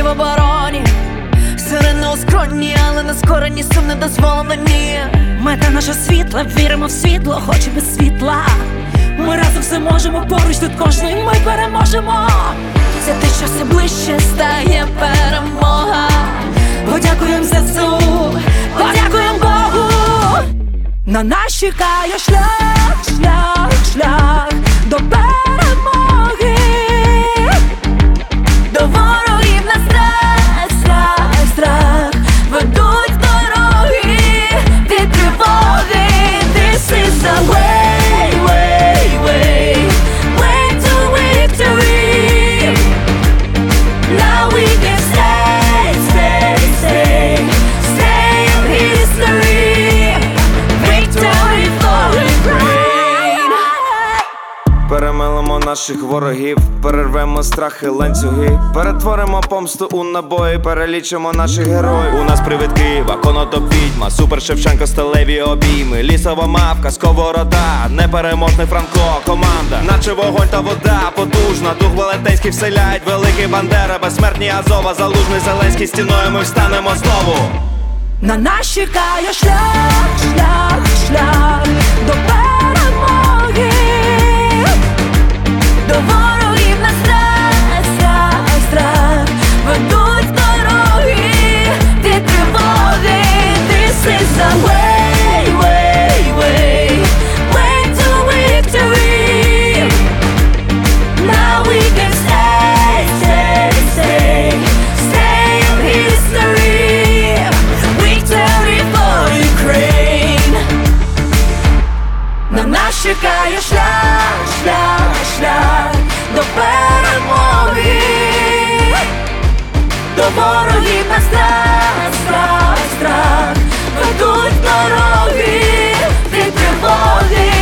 обороні. Сирени у скроні, але нескорені, сум не дозволені. Мета наша світла, віримо в світло, хоч і без світла. Ми разом все можемо, поруч тут кожний ми переможемо. Це те, що все ближче стає перемога. Подякуєм ЗСУ, подякуєм Богу. На нас чекає шлях, шлях, шлях до перемоги. До ворогів на страх, страх, страх ведуть дороги від тривоги. This is the way, way, way, way to victory. Now we can stay, stay, stay, stay in history. Victory for Ukraine. Перемелимо наших ворогів, перервемо страхи, ланцюги, перетворимо помсту у набої, перелічимо наших героїв. У нас привид Києва, конотоп відьма, Супер Шевченко, сталеві обійми, лісова мавка, сковорода, непереможний Франко, команда, наче вогонь та вода, потужна, дух велетенський вселяють, великий Бандера, безсмертні Азова, Залужний, Зеленський, стіною ми встанемо знову. На нас чекає шлях, шлях, шлях до перемоги. До ворогів на страх, страх, страх ведуть дороги від тривоги. This is the way, way, way, way to victory. Now we can stay, stay, stay, stay in history. Victory for Ukraine. На нас чекає шлях, шлях, шлях до перемоги. До ворогів на страх, страх, страх ведуть дороги від тривоги.